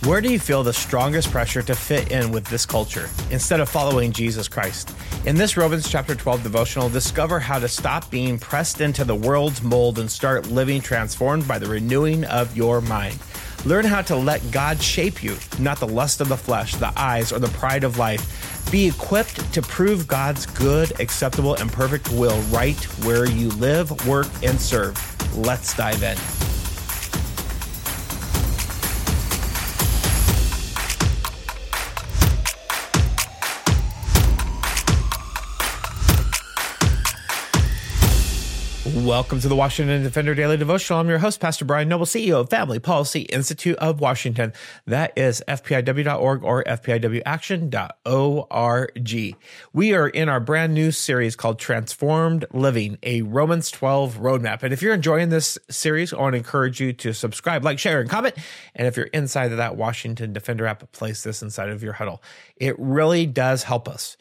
Where do you feel the strongest pressure to fit in with this culture instead of following Jesus Christ? In this Romans chapter 12 devotional, discover how to stop being pressed into the world's mold and start living transformed by the renewing of your mind. Learn how to let God shape you, not the lust of the flesh, the eyes, or the pride of life. Be equipped to prove God's good, acceptable, and perfect will right where you live, work, and serve. Let's dive in. Welcome to the Washington Defender Daily Devotional. I'm your host, Pastor Brian Noble, CEO of Family Policy Institute of Washington. That is fpiw.org or fpiwaction.org. We are in our brand new series called Transformed Living, a Romans 12 roadmap. And if you're enjoying this series, I want to encourage you to subscribe, like, share, and comment. And if you're inside of that Washington Defender app, place this inside of your huddle. It really does help us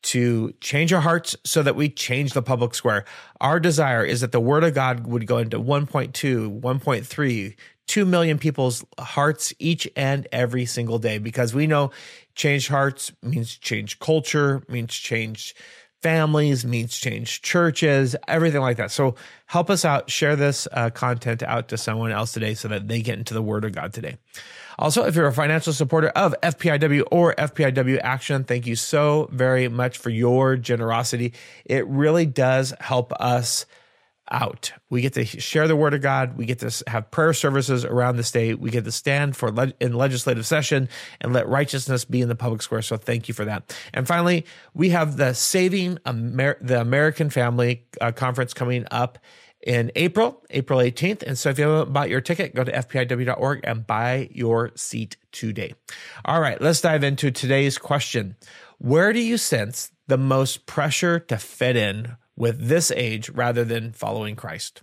to change our hearts so that we change the public square. Our desire is that the word of God would go into 1.2, 1.3, 2 million people's hearts each and every single day, because we know changed hearts means change culture, means change families, means change churches, everything like that. So help us out, share this content out to someone else today so that they get into the word of God today. Also, if you're a financial supporter of FPIW or FPIW Action, thank you so very much for your generosity. It really does help us out. We get to share the word of God. We get to have prayer services around the state. We get to stand in legislative session and let righteousness be in the public square. So thank you for that. And finally, we have the Saving the American Family conference coming up in April 18th. And so if you haven't bought your ticket, go to fpiw.org and buy your seat today. All right, let's dive into today's question. Where do you sense the most pressure to fit in with this age rather than following Christ?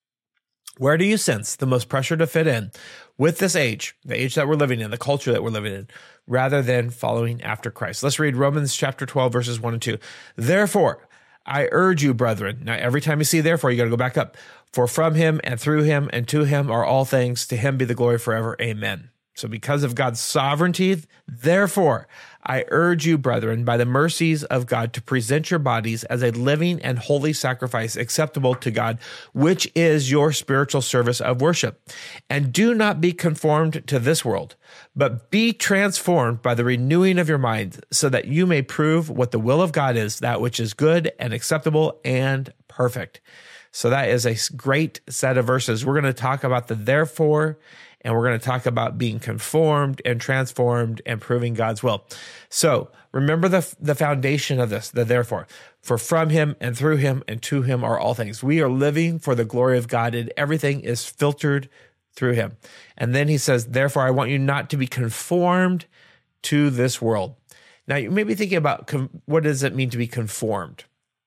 Where do you sense the most pressure to fit in with this age, the age that we're living in, the culture that we're living in, rather than following after Christ? Let's read Romans chapter 12, verses 1 and 2. Therefore, I urge you, brethren. Now, every time you see therefore, you got to go back up. For from him and through him and to him are all things. To him be the glory forever. Amen. So because of God's sovereignty, therefore, I urge you, brethren, by the mercies of God, to present your bodies as a living and holy sacrifice acceptable to God, which is your spiritual service of worship. And do not be conformed to this world, but be transformed by the renewing of your mind, so that you may prove what the will of God is, that which is good and acceptable and perfect. So that is a great set of verses. We're going to talk about the therefore, and we're going to talk about being conformed and transformed and proving God's will. So remember the foundation of this, the therefore. For from him and through him and to him are all things. We are living for the glory of God, and everything is filtered through him. And then he says, therefore, I want you not to be conformed to this world. Now, you may be thinking about what does it mean to be conformed?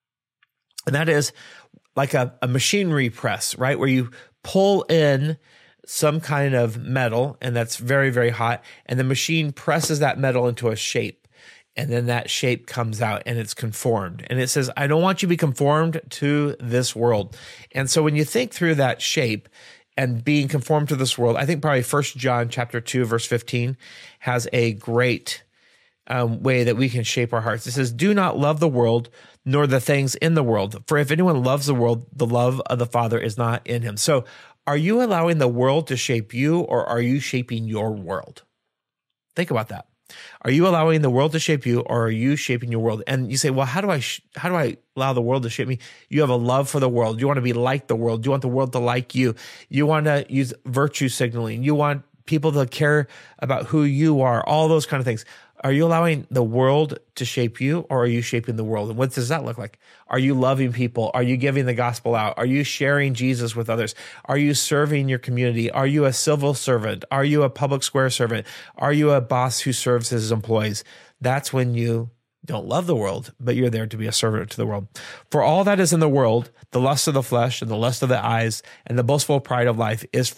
And that is like a machinery press, right? Where you pull in some kind of metal, and that's very, very hot, and the machine presses that metal into a shape, and then that shape comes out and it's conformed. And it says, I don't want you to be conformed to this world. And so when you think through that shape and being conformed to this world, I think probably 1 John chapter 2, verse 15 has a great way that we can shape our hearts. It says, do not love the world, nor the things in the world. For if anyone loves the world, the love of the Father is not in him. So are you allowing the world to shape you, or are you shaping your world? Think about that. Are you allowing the world to shape you, or are you shaping your world? And you say, well, how do I allow the world to shape me? You have a love for the world. You want to be like the world. You want the world to like you. You want to use virtue signaling. You want people to care about who you are, all those kind of things. Are you allowing the world to shape you, or are you shaping the world? And what does that look like? Are you loving people? Are you giving the gospel out? Are you sharing Jesus with others? Are you serving your community? Are you a civil servant? Are you a public square servant? Are you a boss who serves his employees? That's when you don't love the world, but you're there to be a servant to the world. For all that is in the world, the lust of the flesh and the lust of the eyes and the boastful pride of life is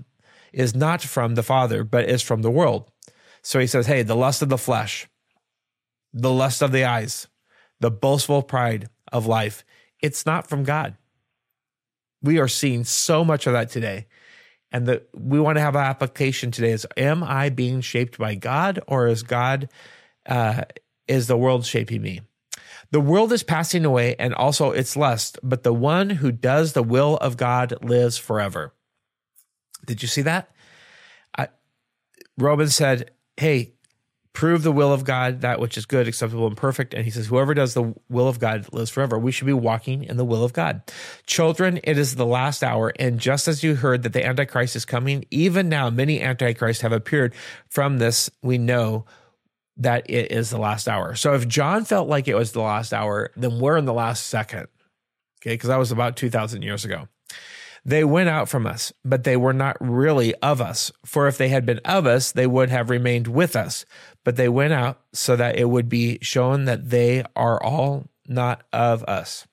not from the Father, but is from the world. So he says, hey, the lust of the flesh, the lust of the eyes, the boastful pride of life, it's not from God. We are seeing so much of that today. And we want to have an application today is, am I being shaped by God, or is the world shaping me? The world is passing away and also its lust, but the one who does the will of God lives forever. Did you see that? Romans said, hey, prove the will of God, that which is good, acceptable, and perfect. And he says, whoever does the will of God lives forever. We should be walking in the will of God. Children, it is the last hour. And just as you heard that the Antichrist is coming, even now many Antichrists have appeared. From this, we know that it is the last hour. So if John felt like it was the last hour, then we're in the last second. Okay, because that was about 2,000 years ago. They went out from us, but they were not really of us. For if they had been of us, they would have remained with us. But they went out so that it would be shown that they are all not of us.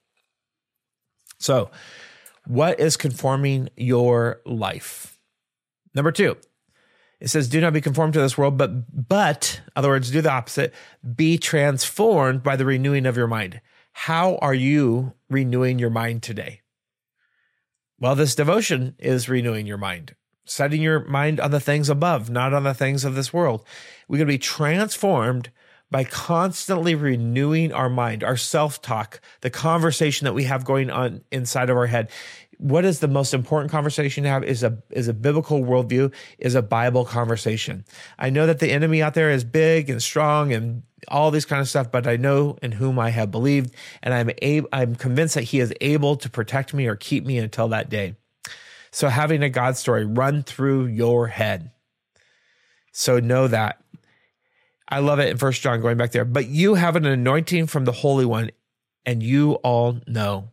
So, what is conforming your life? Number 2, it says, do not be conformed to this world, but, in other words, do the opposite. Be transformed by the renewing of your mind. How are you renewing your mind today? Well, this devotion is renewing your mind, setting your mind on the things above, not on the things of this world. We're going to be transformed by constantly renewing our mind, our self-talk, the conversation that we have going on inside of our head. What is the most important conversation to have is a biblical worldview, is a Bible conversation. I know that the enemy out there is big and strong and all this kind of stuff, but I know in whom I have believed, and I'm convinced that he is able to protect me or keep me until that day. So having a God story run through your head. So know that. I love it in 1 John, going back there. But you have an anointing from the Holy One, and you all know.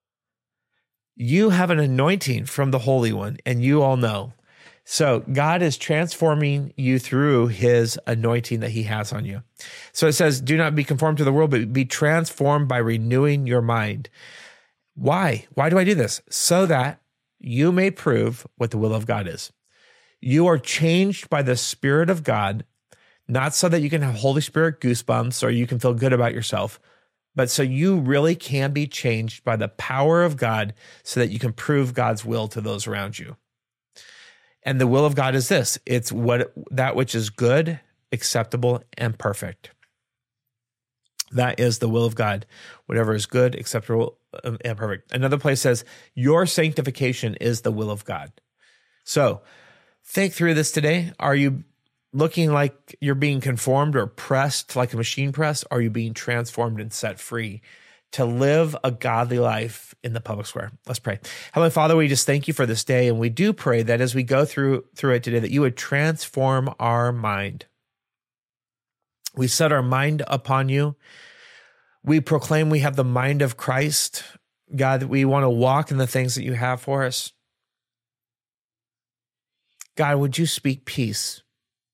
You have an anointing from the Holy One, and you all know. So God is transforming you through his anointing that he has on you. So it says, do not be conformed to the world, but be transformed by renewing your mind. Why? Why do I do this? So that you may prove what the will of God is. You are changed by the Spirit of God, not so that you can have Holy Spirit goosebumps or you can feel good about yourself, but so you really can be changed by the power of God so that you can prove God's will to those around you. And the will of God is this. It's that which is good, acceptable, and perfect. That is the will of God. Whatever is good, acceptable, and perfect. Another place says, your sanctification is the will of God. So think through this today. Are you looking like you're being conformed or pressed like a machine press? Or are you being transformed and set free to live a godly life in the public square? Let's pray. Heavenly Father, we just thank you for this day. And we do pray that as we go through it today, that you would transform our mind. We set our mind upon you. We proclaim we have the mind of Christ. God, that we want to walk in the things that you have for us. God, would you speak peace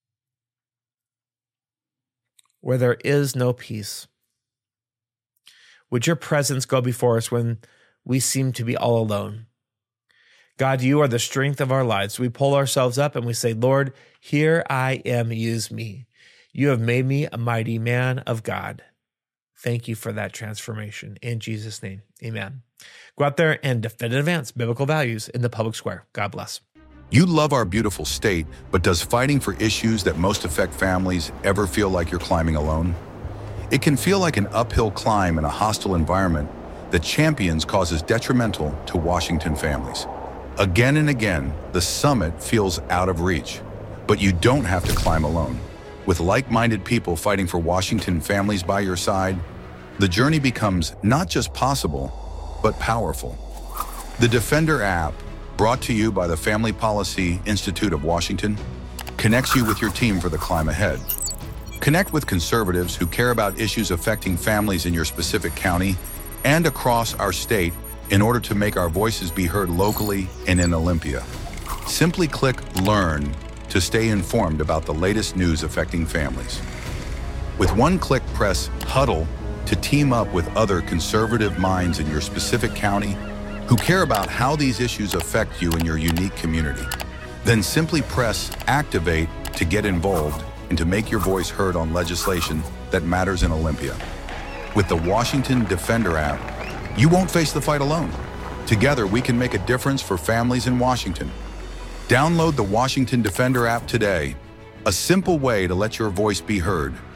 where there is no peace? Would your presence go before us when we seem to be all alone? God, you are the strength of our lives. We pull ourselves up and we say, Lord, here I am, use me. You have made me a mighty man of God. Thank you for that transformation. In Jesus' name, amen. Go out there and defend and advance biblical values in the public square. God bless. You love our beautiful state, but does fighting for issues that most affect families ever feel like you're climbing alone? It can feel like an uphill climb in a hostile environment that champions causes detrimental to Washington families. Again and again, the summit feels out of reach, but you don't have to climb alone. With like-minded people fighting for Washington families by your side, the journey becomes not just possible, but powerful. The Defender app, brought to you by the Family Policy Institute of Washington, connects you with your team for the climb ahead. Connect with conservatives who care about issues affecting families in your specific county and across our state in order to make our voices be heard locally and in Olympia. Simply click Learn to stay informed about the latest news affecting families. With one click, press Huddle to team up with other conservative minds in your specific county who care about how these issues affect you in your unique community. Then simply press Activate to get involved and to make your voice heard on legislation that matters in Olympia. With the Washington Defender app, you won't face the fight alone. Together, we can make a difference for families in Washington. Download the Washington Defender app today, a simple way to let your voice be heard.